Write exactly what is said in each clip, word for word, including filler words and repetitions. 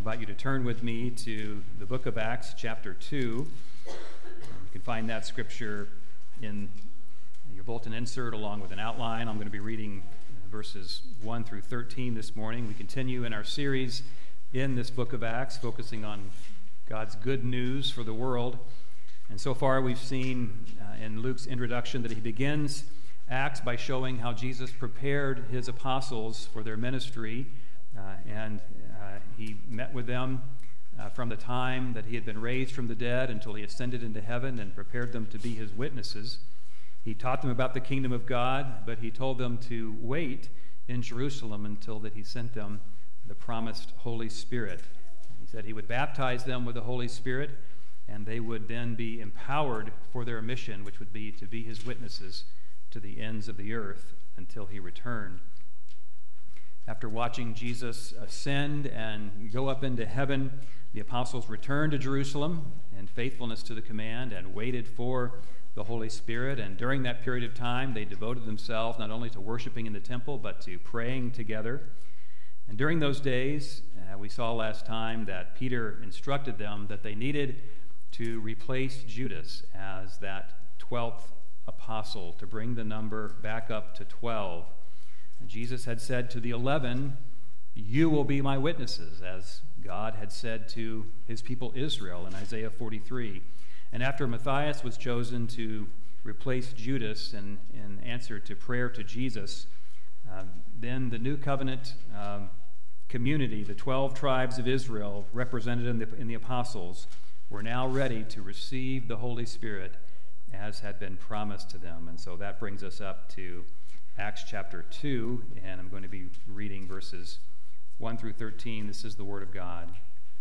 invite you to turn with me to the book of Acts, chapter two. You can find that scripture in your bulletin insert along with an outline. I'm going to be reading verses one through thirteen this morning. We continue in our series in this book of Acts, focusing on God's good news for the world. And so far we've seen uh, in Luke's introduction that he begins Acts by showing how Jesus prepared his apostles for their ministry, uh, and uh, he met with them uh, from the time that he had been raised from the dead until he ascended into heaven and prepared them to be his witnesses. He taught them about the kingdom of God, but he told them to wait in Jerusalem until that he sent them the promised Holy Spirit. He said he would baptize them with the Holy Spirit, and they would then be empowered for their mission, which would be to be his witnesses to the ends of the earth until he returned. After watching Jesus ascend and go up into heaven, the apostles returned to Jerusalem in faithfulness to the command and waited for the Holy Spirit. And during that period of time, they devoted themselves not only to worshiping in the temple, but to praying together. And during those days, uh, we saw last time that Peter instructed them that they needed to replace Judas as that twelfth apostle, to bring the number back up to twelve. And Jesus had said to the eleven, "You will be my witnesses," as God had said to his people Israel in Isaiah forty-three. And after Matthias was chosen to replace Judas in, in answer to prayer to Jesus, uh, then the new covenant um, community, the twelve tribes of Israel represented in the, in the apostles, were now ready to receive the Holy Spirit as had been promised to them. And so that brings us up to Acts chapter two, and I'm going to be reading verses one through thirteen. This is the Word of God.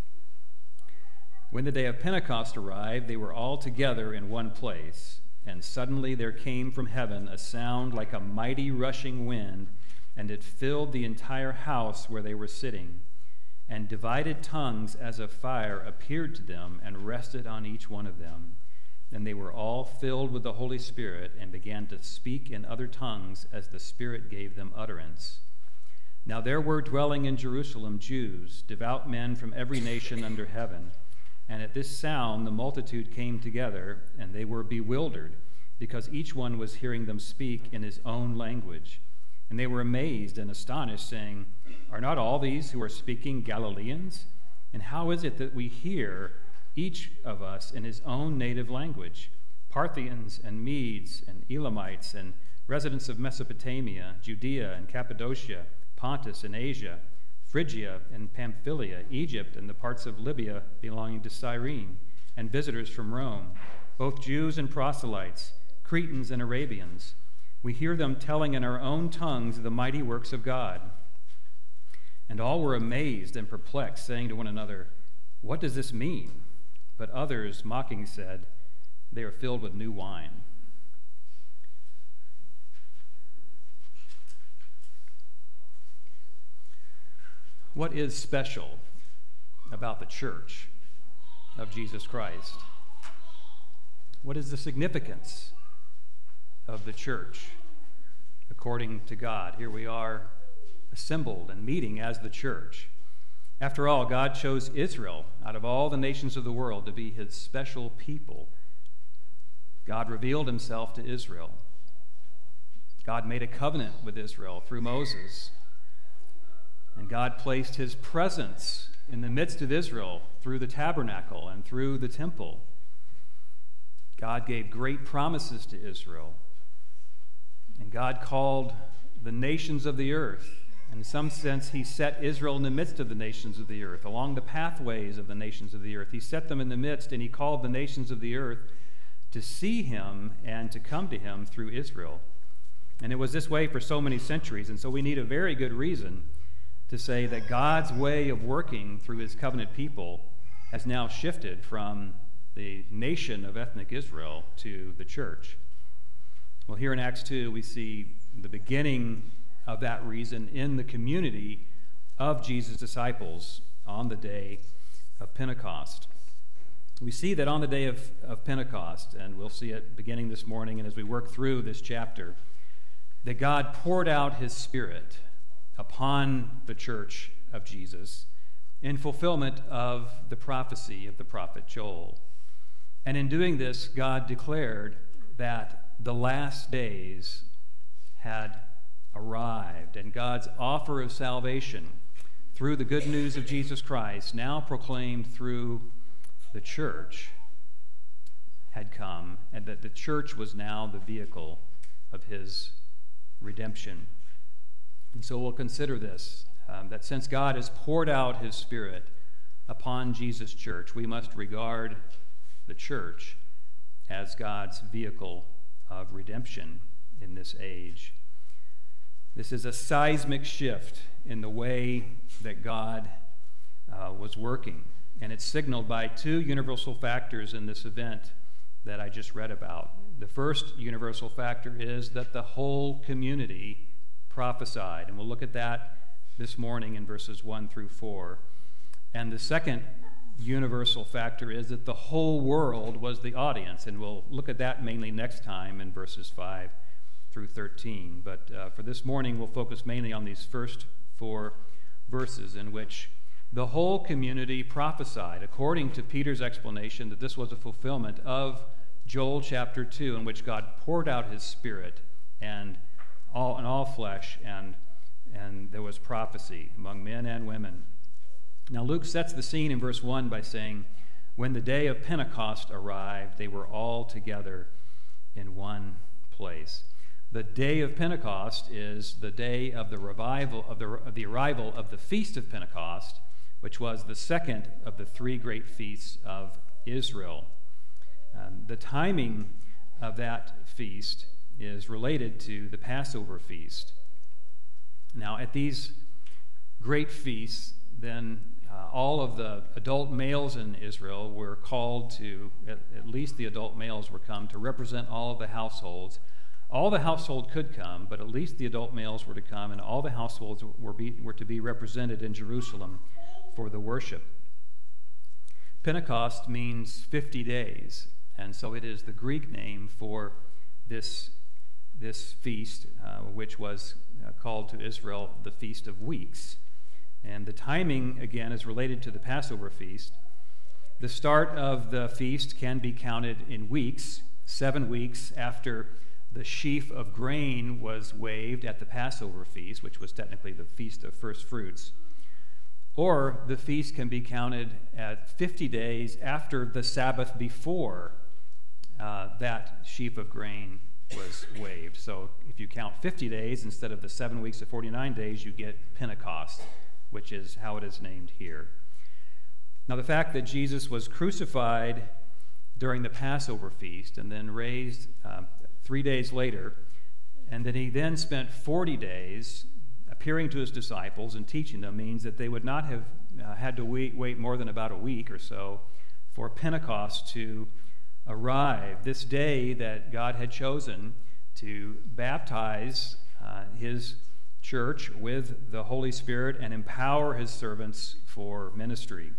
When the day of Pentecost arrived, they were all together in one place, and suddenly there came from heaven a sound like a mighty rushing wind, and it filled the entire house where they were sitting. And divided tongues as of fire appeared to them and rested on each one of them. And they were all filled with the Holy Spirit and began to speak in other tongues as the Spirit gave them utterance. Now there were dwelling in Jerusalem Jews, devout men from every nation under heaven. And at this sound the multitude came together, and they were bewildered, because each one was hearing them speak in his own language. And they were amazed and astonished, saying, "Are not all these who are speaking Galileans? And how is it that we hear each of us in his own native language? Parthians and Medes and Elamites and residents of Mesopotamia, Judea and Cappadocia, Pontus and Asia, Phrygia and Pamphylia, Egypt and the parts of Libya belonging to Cyrene, and visitors from Rome, both Jews and proselytes, Cretans and Arabians. We hear them telling in our own tongues the mighty works of God." And all were amazed and perplexed, saying to one another, "What does this mean?" But others, mocking, said, "They are filled with new wine." What is special about the church of Jesus Christ? What is the significance of the church according to God? Here we are assembled and meeting as the church. After all, God chose Israel out of all the nations of the world to be his special people. God revealed himself to Israel. God made a covenant with Israel through Moses. And God placed his presence in the midst of Israel through the tabernacle and through the temple. God gave great promises to Israel. And God called the nations of the earth. In some sense, he set Israel in the midst of the nations of the earth, along the pathways of the nations of the earth. He set them in the midst, and he called the nations of the earth to see him and to come to him through Israel. And it was this way for so many centuries, and so we need a very good reason to say that God's way of working through his covenant people has now shifted from the nation of ethnic Israel to the church. Well, here in Acts two, we see the beginning of that reason in the community of Jesus' disciples on the day of Pentecost. We see that on the day of, of Pentecost, and we'll see it beginning this morning and as we work through this chapter, that God poured out his Spirit upon the church of Jesus, in fulfillment of the prophecy of the prophet Joel. And in doing this, God declared that the last days had arrived, and God's offer of salvation through the good news of Jesus Christ, now proclaimed through the church, had come, and that the church was now the vehicle of his redemption. And so we'll consider this, um, that since God has poured out his Spirit upon Jesus' church, we must regard the church as God's vehicle of redemption in this age. This is a seismic shift in the way that God uh, was working, and it's signaled by two universal factors in this event that I just read about. The first universal factor is that the whole community prophesied, and we'll look at that this morning in verses one through four. And the second universal factor is that the whole world was the audience, and we'll look at that mainly next time in verses five through thirteen. But uh, for this morning, we'll focus mainly on these first four verses in which the whole community prophesied, according to Peter's explanation that this was a fulfillment of Joel chapter two, in which God poured out his Spirit and all on all flesh, and and there was prophecy among men and women. Now Luke sets the scene in verse one by saying, when the day of Pentecost arrived, they were all together in one place. The day of Pentecost is the day of the revival of the, of the arrival of the Feast of Pentecost, which was the second of the three great feasts of Israel. Um, the timing of that feast is related to the Passover feast. Now, at these great feasts, then uh, all of the adult males in Israel were called to, at, at least the adult males were come to represent all of the households. All the household could come, but at least the adult males were to come, and all the households were, be, were to be represented in Jerusalem for the worship. Pentecost means fifty days, and so it is the Greek name for this, this feast, uh, which was uh, called to Israel the Feast of Weeks. And the timing, again, is related to the Passover feast. The start of the feast can be counted in weeks, seven weeks after the sheaf of grain was waved at the Passover feast, which was technically the Feast of First Fruits. Or the feast can be counted at fifty days after the Sabbath before uh, that sheaf of grain was waved. So if you count fifty days instead of the seven weeks of forty-nine days, you get Pentecost, which is how it is named here. Now, the fact that Jesus was crucified during the Passover feast and then raised uh, three days later, and that he then spent forty days appearing to his disciples and teaching them, means that they would not have uh, had to wait, wait more than about a week or so for Pentecost to arrive, this day that God had chosen to baptize uh, his church with the Holy Spirit and empower his servants for ministry.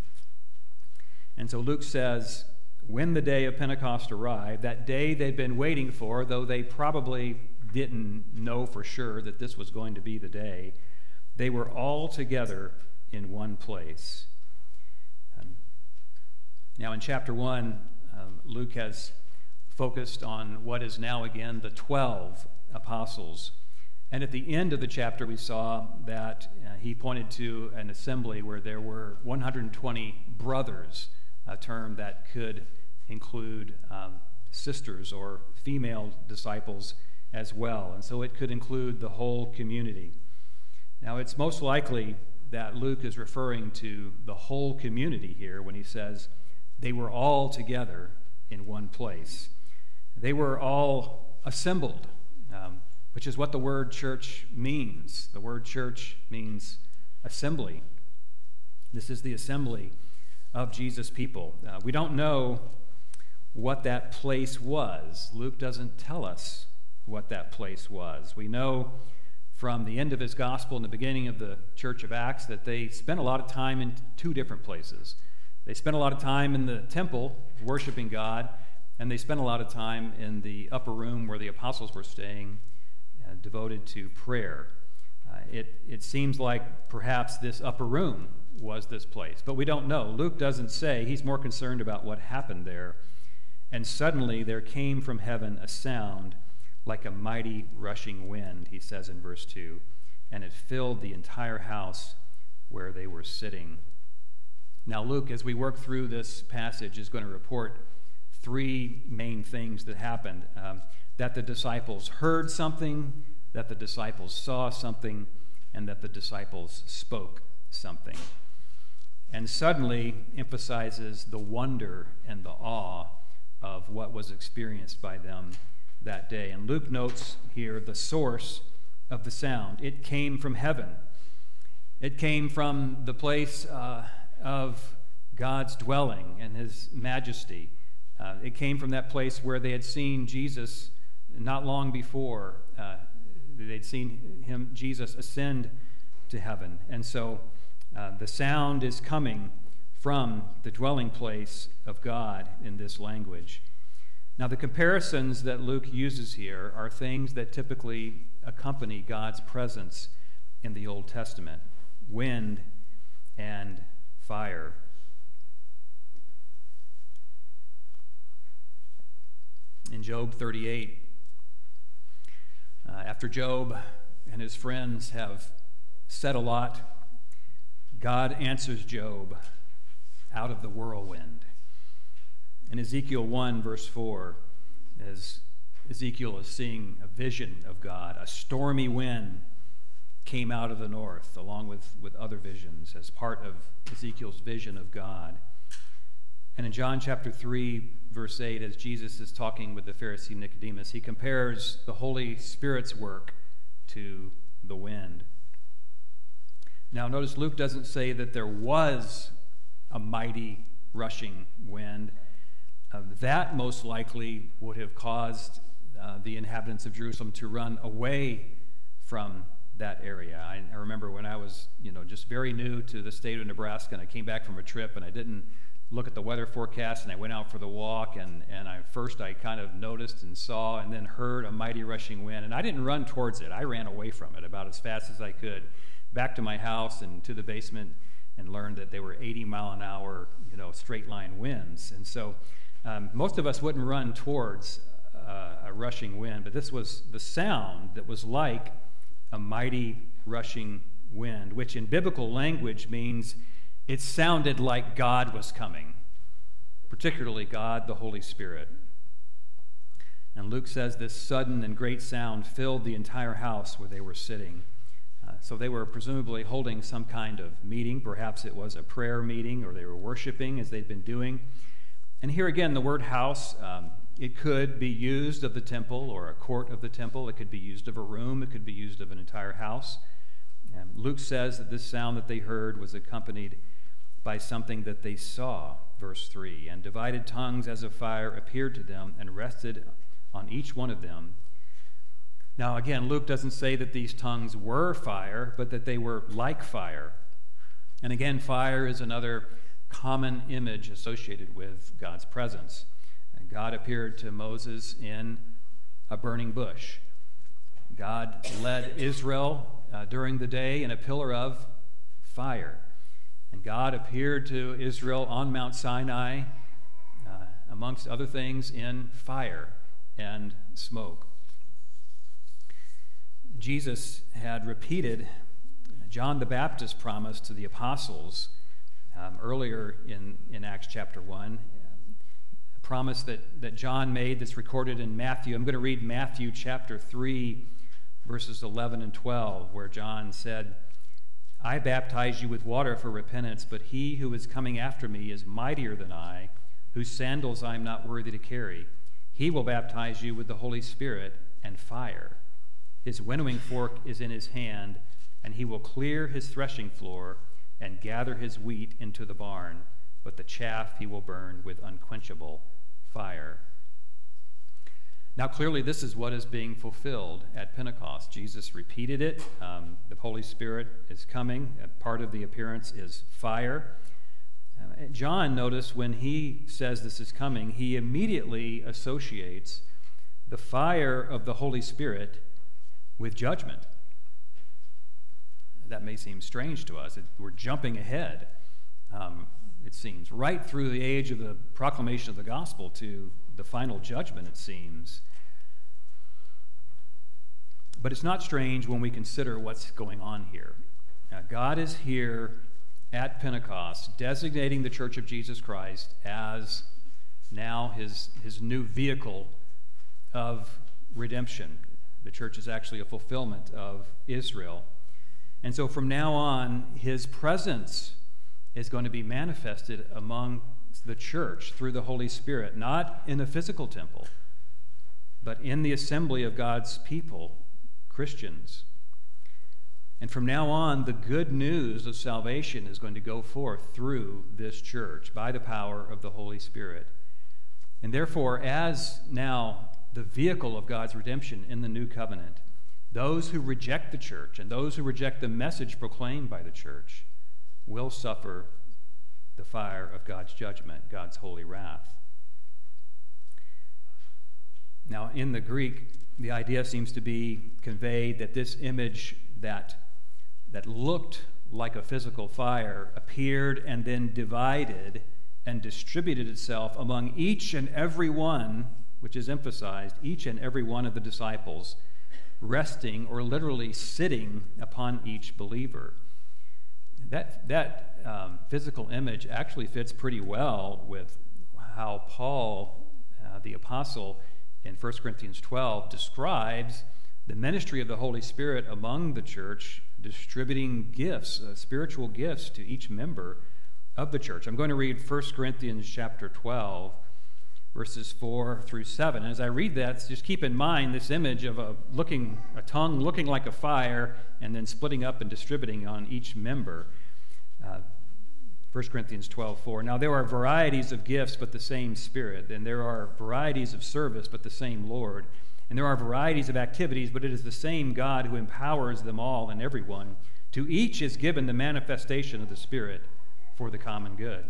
And so Luke says, when the day of Pentecost arrived, that day they'd been waiting for, though they probably didn't know for sure that this was going to be the day, they were all together in one place. Um, now in chapter one, uh, Luke has focused on what is now again the twelve apostles. And at the end of the chapter, we saw that uh, he pointed to an assembly where there were one hundred twenty brothers, a term that could include um, sisters or female disciples as well. And so it could include the whole community. Now, it's most likely that Luke is referring to the whole community here when he says they were all together in one place. They were all assembled, um, which is what the word church means. The word church means assembly. This is the assembly of Jesus' people. Uh, we don't know what that place was. Luke doesn't tell us what that place was. We know from the end of his gospel and the beginning of the Church of Acts that they spent a lot of time in two different places. They spent a lot of time in the temple worshiping God, and they spent a lot of time in the upper room where the apostles were staying, uh, devoted to prayer. Uh, it, it seems like perhaps this upper room was this place? But we don't know. Luke doesn't say. He's more concerned about what happened there. And suddenly there came from heaven a sound like a mighty rushing wind, he says in verse two, and it filled the entire house where they were sitting. Now Luke, as we work through this passage, is going to report three main things that happened. Um, that the disciples heard something, that the disciples saw something, and that the disciples spoke something. And suddenly emphasizes the wonder and the awe of what was experienced by them that day. And Luke notes here the source of the sound. It came from heaven. It came from the place uh, of God's dwelling and his majesty. Uh, it came from that place where they had seen Jesus not long before. Uh, they'd seen him, Jesus, ascend to heaven. And so uh, the sound is coming from the dwelling place of God in this language. Now, the comparisons that Luke uses here are things that typically accompany God's presence in the Old Testament: wind and fire. In Job thirty-eight, uh, after Job and his friends have said a lot, God answers Job out of the whirlwind. In Ezekiel one, verse four, as Ezekiel is seeing a vision of God, a stormy wind came out of the north, along with, with other visions, as part of Ezekiel's vision of God. And in John chapter three, verse eight, as Jesus is talking with the Pharisee Nicodemus, he compares the Holy Spirit's work to the wind. Now, notice Luke doesn't say that there was a mighty rushing wind. Uh, that most likely would have caused uh, the inhabitants of Jerusalem to run away from that area. I, I remember when I was, you know, just very new to the state of Nebraska, and I came back from a trip, and I didn't look at the weather forecast, and I went out for the walk, and, and I first I kind of noticed and saw and then heard a mighty rushing wind, and I didn't run towards it. I ran away from it about as fast as I could, back to my house and to the basement, and learned that they were eighty mile an hour, you know, straight line winds. And so um, most of us wouldn't run towards uh, a rushing wind, but this was the sound that was like a mighty rushing wind, which in biblical language means it sounded like God was coming, particularly God, the Holy Spirit. And Luke says this sudden and great sound filled the entire house where they were sitting. Uh, so they were presumably holding some kind of meeting. Perhaps it was a prayer meeting, or they were worshiping as they'd been doing. And here again, the word house, um, it could be used of the temple or a court of the temple. It could be used of a room. It could be used of an entire house. And Luke says that this sound that they heard was accompanied by something that they saw, verse three. And divided tongues as of fire appeared to them and rested on each one of them. Now, again, Luke doesn't say that these tongues were fire, but that they were like fire. And again, fire is another common image associated with God's presence. And God appeared to Moses in a burning bush. God led Israel uh, during the day in a pillar of fire. And God appeared to Israel on Mount Sinai, uh, amongst other things, in fire and smoke. Jesus had repeated John the Baptist's promise to the apostles um, earlier in, in Acts chapter one, a promise that, that John made that's recorded in Matthew. I'm going to read Matthew chapter three, verses eleven and twelve, where John said, I baptize you with water for repentance, but he who is coming after me is mightier than I, whose sandals I am not worthy to carry. He will baptize you with the Holy Spirit and fire. His winnowing fork is in his hand, and he will clear his threshing floor and gather his wheat into the barn, but the chaff he will burn with unquenchable fire. Now, clearly, this is what is being fulfilled at Pentecost. Jesus repeated it. Um, the Holy Spirit is coming. Uh, part of the appearance is fire. Uh, John, notice, when he says this is coming, he immediately associates the fire of the Holy Spirit with judgment. that may seem strange to us. It, we're jumping ahead, um, it seems, right through the age of the proclamation of the gospel to the final judgment, it seems. But it's not strange when we consider what's going on here. Now, God is here at Pentecost, designating the Church of Jesus Christ as now his, his new vehicle of redemption. The church is actually a fulfillment of Israel. And so from now on, his presence is going to be manifested among the church through the Holy Spirit, not in a physical temple, but in the assembly of God's people, Christians. And from now on, the good news of salvation is going to go forth through this church by the power of the Holy Spirit. And therefore, as now the vehicle of God's redemption in the new covenant, those who reject the church and those who reject the message proclaimed by the church will suffer the fire of God's judgment, God's holy wrath. Now, in the Greek, the idea seems to be conveyed that this image that, that looked like a physical fire appeared and then divided and distributed itself among each and every one, which is emphasized, each and every one of the disciples, resting or literally sitting upon each believer. That, that um, physical image actually fits pretty well with how Paul, uh, the apostle, in First Corinthians twelve, describes the ministry of the Holy Spirit among the church, distributing gifts, uh, spiritual gifts to each member of the church. I'm going to read First Corinthians chapter twelve, verses four through seven. And as I read that, just keep in mind this image of a looking a tongue looking like a fire and then splitting up and distributing on each member. Uh, First Corinthians twelve four. Now there are varieties of gifts, but the same Spirit. And there are varieties of service, but the same Lord. And there are varieties of activities, but it is the same God who empowers them all and everyone. To each is given the manifestation of the Spirit for the common good.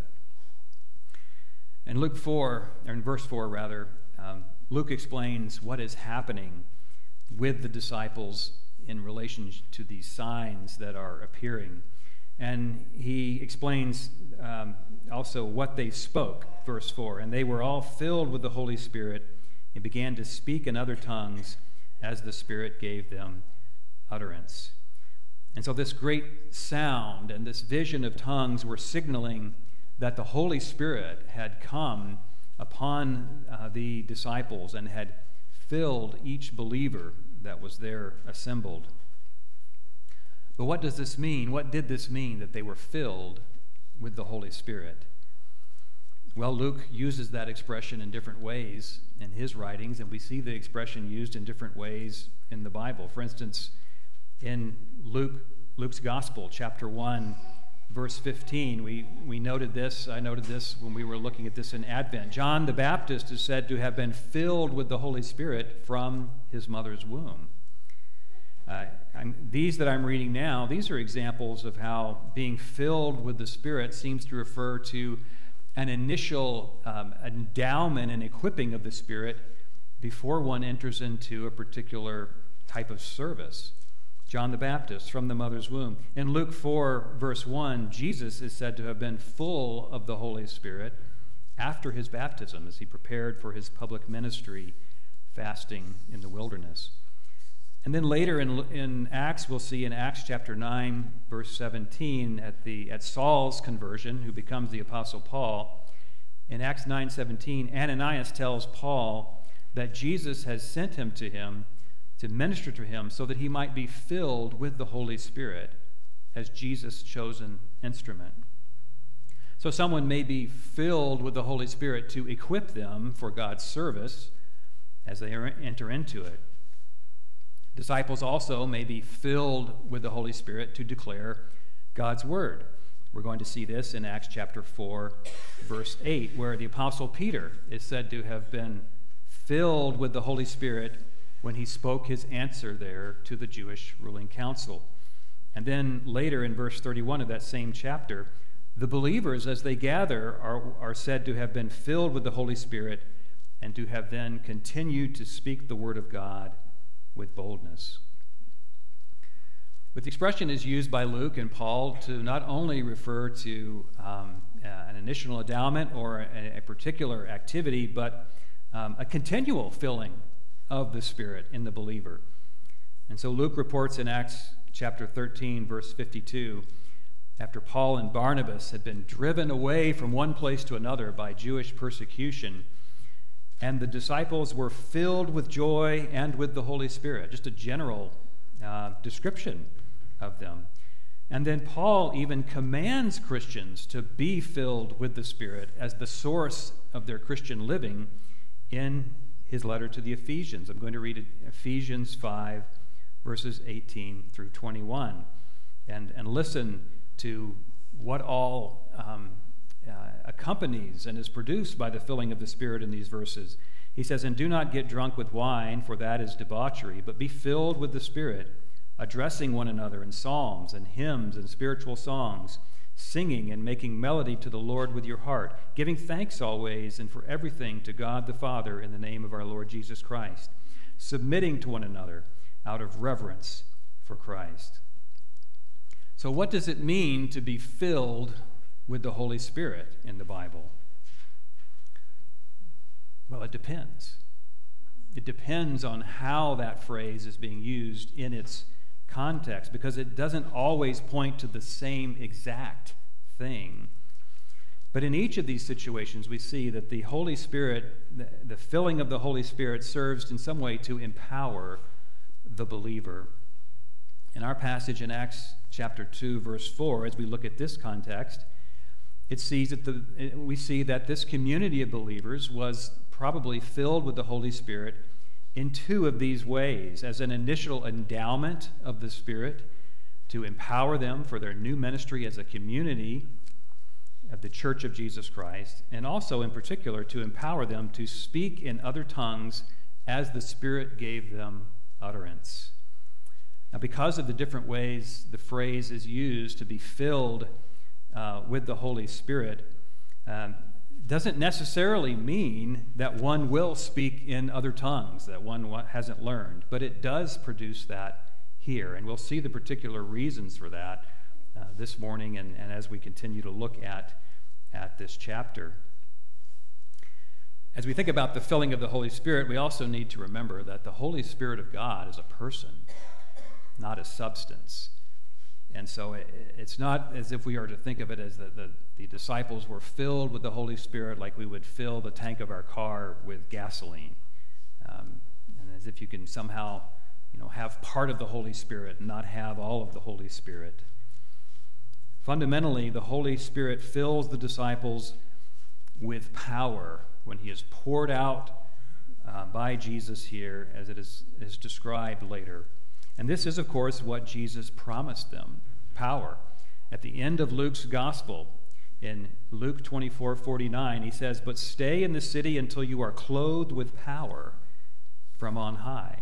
In Luke four, or in verse four rather, um, Luke explains what is happening with the disciples in relation to these signs that are appearing. And he explains um, also what they spoke, verse four. And they were all filled with the Holy Spirit and began to speak in other tongues as the Spirit gave them utterance. And so this great sound and this vision of tongues were signaling that the Holy Spirit had come upon uh, the disciples and had filled each believer that was there assembled. But what does this mean? What did this mean, that they were filled with the Holy Spirit? Well, Luke uses that expression in different ways in his writings, and we see the expression used in different ways in the Bible. For instance, in Luke, Luke's Gospel, chapter one, verse fifteen, we, we noted this, I noted this when we were looking at this in Advent. John the Baptist is said to have been filled with the Holy Spirit from his mother's womb. Uh, I'm, these that I'm reading now, these are examples of how being filled with the Spirit seems to refer to an initial um, endowment and equipping of the Spirit before one enters into a particular type of service. John the Baptist from the mother's womb. In Luke four, verse one, Jesus is said to have been full of the Holy Spirit after his baptism as he prepared for his public ministry, fasting in the wilderness. And then later in, in Acts, we'll see in Acts chapter nine, verse seventeen, at, the, at Saul's conversion, who becomes the Apostle Paul, in Acts nine seventeen, Ananias tells Paul that Jesus has sent him to him to minister to him so that he might be filled with the Holy Spirit as Jesus' chosen instrument. So someone may be filled with the Holy Spirit to equip them for God's service as they enter into it. Disciples also may be filled with the Holy Spirit to declare God's word. We're going to see this in Acts chapter four, verse eight, where the Apostle Peter is said to have been filled with the Holy Spirit when he spoke his answer there to the Jewish ruling council. And then later in verse thirty-one of that same chapter, the believers as they gather are, are said to have been filled with the Holy Spirit and to have then continued to speak the word of God with boldness. But the expression is used by Luke and Paul to not only refer to um, uh, an initial endowment or a, a particular activity, but um, a continual filling of the Spirit in the believer. And so Luke reports in Acts chapter thirteen, verse fifty-two, after Paul and Barnabas had been driven away from one place to another by Jewish persecution, and the disciples were filled with joy and with the Holy Spirit, just a general uh, description of them. And then Paul even commands Christians to be filled with the Spirit as the source of their Christian living in his letter to the Ephesians. I'm going to read Ephesians five, verses eighteen through twenty-one, and, and listen to what all um, uh, accompanies and is produced by the filling of the Spirit in these verses. He says, "And do not get drunk with wine, for that is debauchery, but be filled with the Spirit, addressing one another in psalms and hymns and spiritual songs, singing and making melody to the Lord with your heart, giving thanks always and for everything to God the Father in the name of our Lord Jesus Christ, submitting to one another out of reverence for Christ." So what does it mean to be filled with the Holy Spirit in the Bible? Well, it depends. It depends on how that phrase is being used in its context, because it doesn't always point to the same exact thing. But in each of these situations, we see that the Holy Spirit, the, the filling of the Holy Spirit serves in some way to empower the believer. In our passage in Acts chapter two, verse four, as we look at this context, it sees that the, we see that this community of believers was probably filled with the Holy Spirit in two of these ways: as an initial endowment of the Spirit to empower them for their new ministry as a community of the Church of Jesus Christ, and also in particular to empower them to speak in other tongues as the Spirit gave them utterance. Now, because of the different ways the phrase is used to be filled uh, with the Holy Spirit, um, doesn't necessarily mean that one will speak in other tongues that one hasn't learned, but it does produce that here. And we'll see the particular reasons for that uh, this morning and, and as we continue to look at, at this chapter. As we think about the filling of the Holy Spirit, we also need to remember that the Holy Spirit of God is a person, not a substance. And so it, it's not as if we are to think of it as the, the, the disciples were filled with the Holy Spirit like we would fill the tank of our car with gasoline. Um, and as if you can somehow, you know, have part of the Holy Spirit and not have all of the Holy Spirit. Fundamentally, the Holy Spirit fills the disciples with power when he is poured out uh, by Jesus here, as it is, is described later. And this is, of course, what Jesus promised them, power. At the end of Luke's gospel, in Luke twenty-four forty-nine, he says, "But stay in the city until you are clothed with power from on high."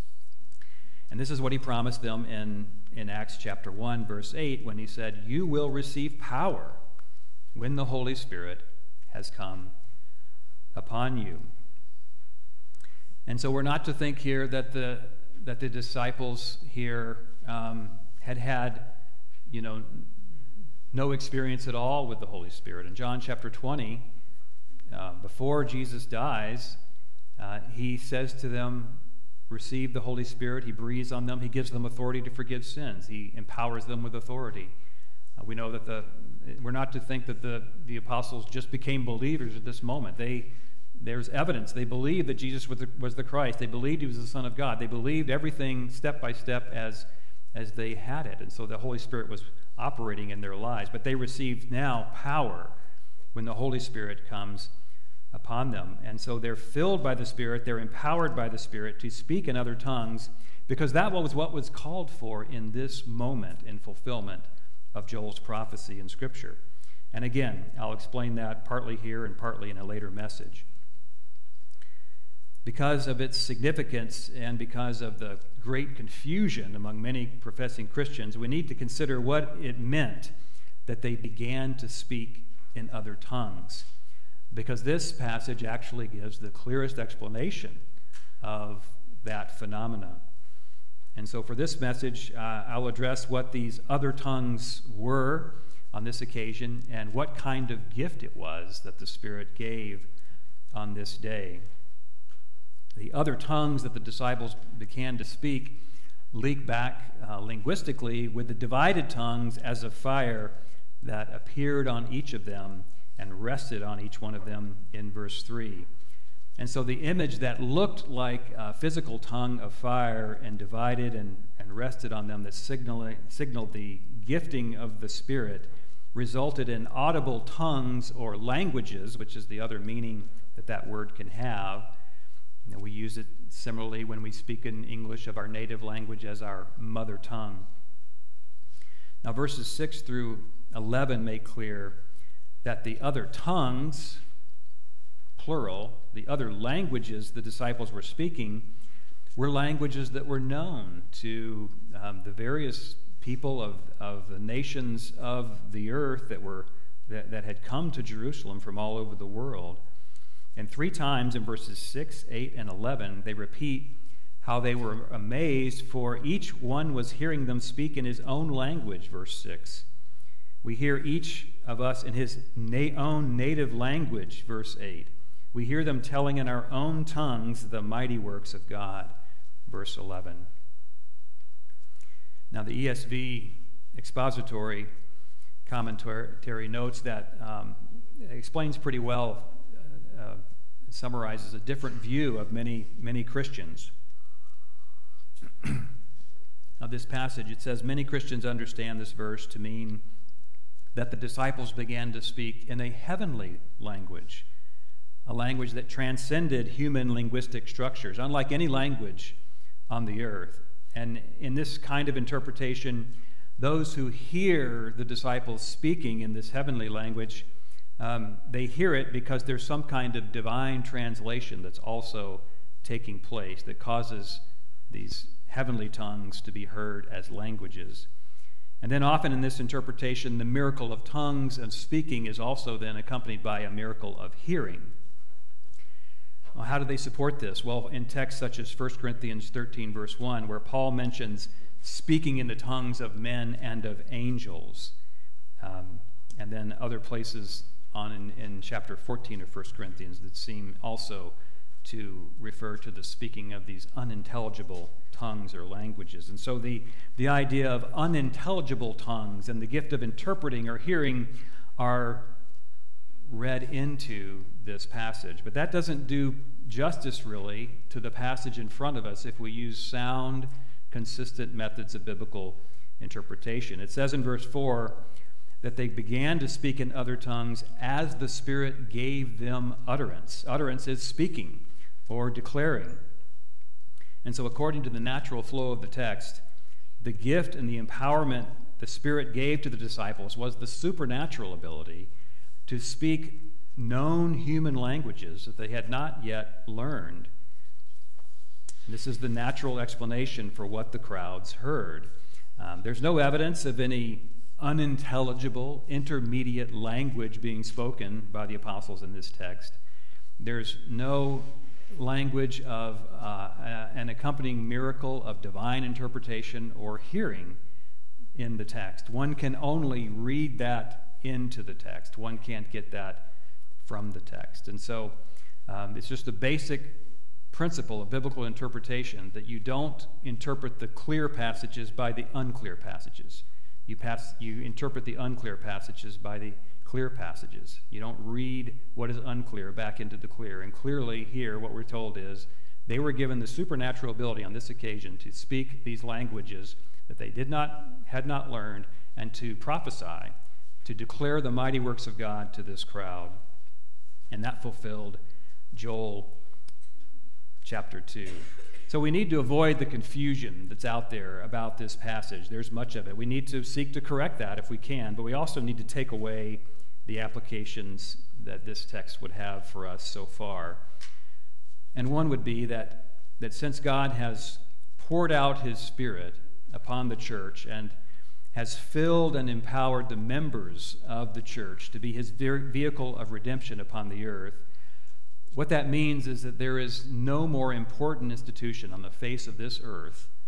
And this is what he promised them in, in Acts chapter one, verse eight, when he said, "You will receive power when the Holy Spirit has come upon you." And so we're not to think here that the that the disciples here um, had had, you know, no experience at all with the Holy Spirit. In John chapter twenty, uh, before Jesus dies, uh, he says to them, receive the Holy Spirit. He breathes on them. He gives them authority to forgive sins. He empowers them with authority. Uh, we know that the we're not to think that the, the apostles just became believers at this moment. They There's evidence. They believed that Jesus was the, was the Christ. They believed he was the Son of God. They believed everything step by step as, as they had it. And so the Holy Spirit was operating in their lives. But they received now power when the Holy Spirit comes upon them. And so they're filled by the Spirit. They're empowered by the Spirit to speak in other tongues, because that was what was called for in this moment in fulfillment of Joel's prophecy in Scripture. And again, I'll explain that partly here and partly in a later message. Because of its significance and because of the great confusion among many professing Christians, we need to consider what it meant that they began to speak in other tongues, because this passage actually gives the clearest explanation of that phenomena. And so for this message, uh, I'll address what these other tongues were on this occasion and what kind of gift it was that the Spirit gave on this day. The other tongues that the disciples began to speak link back uh, linguistically with the divided tongues as a fire that appeared on each of them and rested on each one of them in verse three. And so the image that looked like a physical tongue of fire and divided and, and rested on them that signal, signaled the gifting of the Spirit resulted in audible tongues or languages, which is the other meaning that that word can have. You know, we use it similarly when we speak in English of our native language as our mother tongue. Now verses six through eleven make clear that the other tongues, plural, the other languages the disciples were speaking were languages that were known to um, the various people of, of the nations of the earth that were that, that had come to Jerusalem from all over the world. And three times in verses six, eight, and eleven, they repeat how they were amazed, for each one was hearing them speak in his own language, verse six. We hear each of us in his na- own native language, verse eight. We hear them telling in our own tongues the mighty works of God, verse eleven. Now, the E S V expository commentary notes that um, explains pretty well, uh, uh, summarizes a different view of many, many Christians. Of this passage, it says, many Christians understand this verse to mean that the disciples began to speak in a heavenly language, a language that transcended human linguistic structures, unlike any language on the earth. And in this kind of interpretation, those who hear the disciples speaking in this heavenly language, um, they hear it because there's some kind of divine translation that's also taking place that causes these heavenly tongues to be heard as languages. And then often in this interpretation, the miracle of tongues and speaking is also then accompanied by a miracle of hearing. Well, how do they support this? Well, in texts such as First Corinthians thirteen, verse one, where Paul mentions speaking in the tongues of men and of angels, um, and then other places on in, in chapter fourteen of First Corinthians that seem also to refer to the speaking of these unintelligible tongues or languages. And so the, the idea of unintelligible tongues and the gift of interpreting or hearing are read into this passage. But that doesn't do justice, really, to the passage in front of us if we use sound, consistent methods of biblical interpretation. It says in verse four that they began to speak in other tongues as the Spirit gave them utterance. Utterance is speaking or declaring. And so according to the natural flow of the text, the gift and the empowerment the Spirit gave to the disciples was the supernatural ability to speak known human languages that they had not yet learned. This is the natural explanation for what the crowds heard. Um, there's no evidence of any unintelligible, intermediate language being spoken by the apostles in this text. There's no language of uh, an accompanying miracle of divine interpretation or hearing in the text. One can only read that into the text. One can't get that from the text. And so um, it's just a basic principle of biblical interpretation that you don't interpret the clear passages by the unclear passages. You pass, you interpret the unclear passages by the clear passages. You don't read what is unclear back into the clear. And clearly here what we're told is they were given the supernatural ability on this occasion to speak these languages that they did not, had not learned, and to prophesy, to declare the mighty works of God to this crowd. And that fulfilled Joel chapter two. So we need to avoid the confusion that's out there about this passage. There's much of it. We need to seek to correct that if we can, but we also need to take away the applications that this text would have for us so far. And one would be that, that since God has poured out his Spirit upon the church and has filled and empowered the members of the church to be his vehicle of redemption upon the earth, what that means is that there is no more important institution on the face of this earth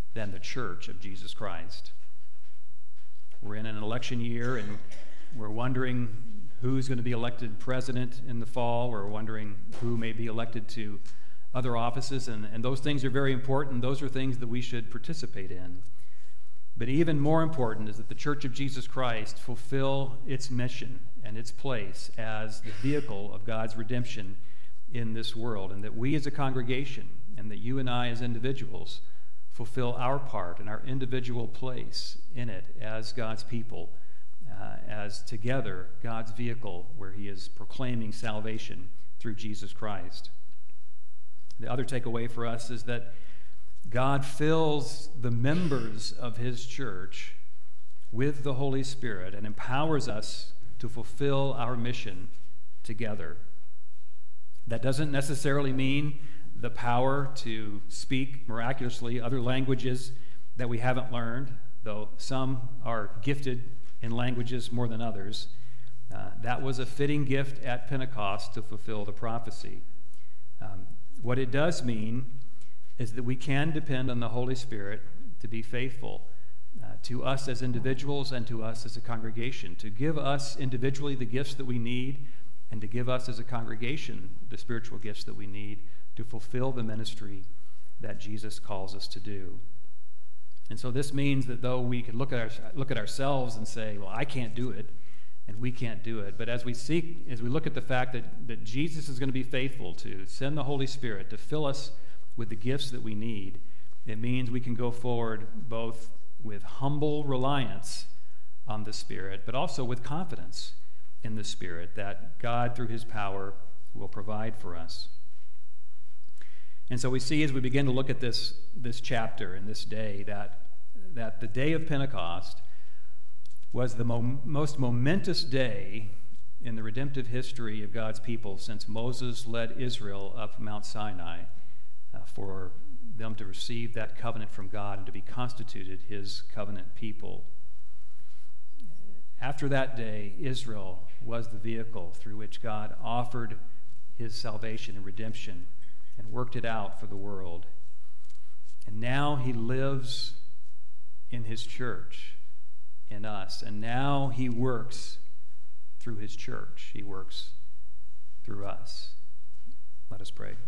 than the church of Jesus Christ. We're in an election year, and we're wondering who's going to be elected president in the fall. We're wondering who may be elected to other offices, and, and those things are very important. Those are things that we should participate in. But even more important is that the Church of Jesus Christ fulfill its mission and its place as the vehicle of God's redemption in this world, and that we as a congregation, and that you and I as individuals, fulfill our part and our individual place in it as God's people, uh, as together God's vehicle where he is proclaiming salvation through Jesus Christ. The other takeaway for us is that God fills the members of his church with the Holy Spirit and empowers us to fulfill our mission together. That doesn't necessarily mean the power to speak miraculously other languages that we haven't learned, though some are gifted in languages more than others. Uh, that was a fitting gift at Pentecost to fulfill the prophecy. Um, what it does mean is that we can depend on the Holy Spirit to be faithful uh, to us as individuals and to us as a congregation, to give us individually the gifts that we need, and to give us as a congregation the spiritual gifts that we need to fulfill the ministry that Jesus calls us to do. And so this means that though we could look at our, look at ourselves and say, well, I can't do it, and we can't do it, but as we seek, as we look at the fact that, that Jesus is going to be faithful to send the Holy Spirit to fill us with the gifts that we need, it means we can go forward both with humble reliance on the Spirit, but also with confidence in the Spirit that God, through his power, will provide for us. And so we see as we begin to look at this, this chapter and this day that, that the day of Pentecost was the mo- most momentous day in the redemptive history of God's people since Moses led Israel up Mount Sinai uh, for them to receive that covenant from God and to be constituted his covenant people. After that day, Israel was the vehicle through which God offered his salvation and redemption and worked it out for the world. And now he lives in his church, in us. And now he works through his church. He works through us. Let us pray.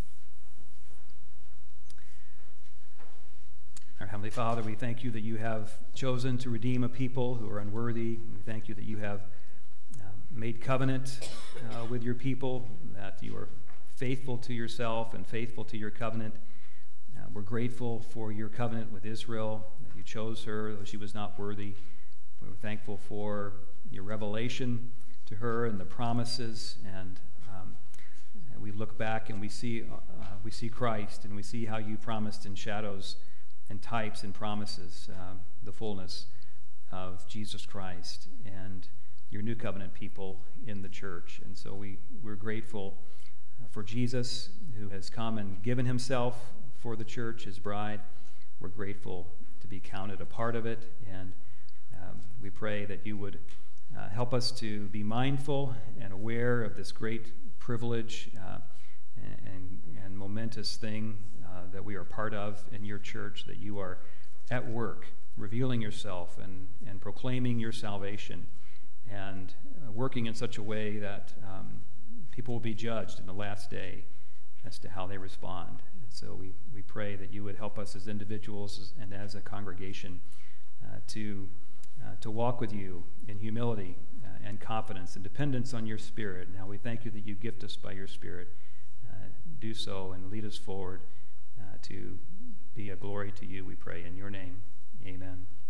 Our Heavenly Father, we thank you that you have chosen to redeem a people who are unworthy. We thank you that you have uh, made covenant uh, with your people, that you are faithful to yourself and faithful to your covenant. Uh, we're grateful for your covenant with Israel, that you chose her, though she was not worthy. We're thankful for your revelation to her and the promises, and, um, and we look back and we see uh, we see Christ, and we see how you promised in shadows and types and promises uh, the fullness of Jesus Christ and your new covenant people in the church. And so we, we're grateful for Jesus, who has come and given himself for the church, his bride. We're grateful to be counted a part of it, and um, we pray that you would uh, help us to be mindful and aware of this great privilege uh, and, and, and momentous thing uh, that we are part of in your church, that you are at work revealing yourself and, and proclaiming your salvation and uh, working in such a way that um, people will be judged in the last day as to how they respond. And so we, we pray that you would help us as individuals and as a congregation uh, to, uh, to walk with you in humility uh, and confidence and dependence on your Spirit. Now we thank you that you gift us by your Spirit. Uh, do so and lead us forward uh, to be a glory to you, we pray. In your name, amen.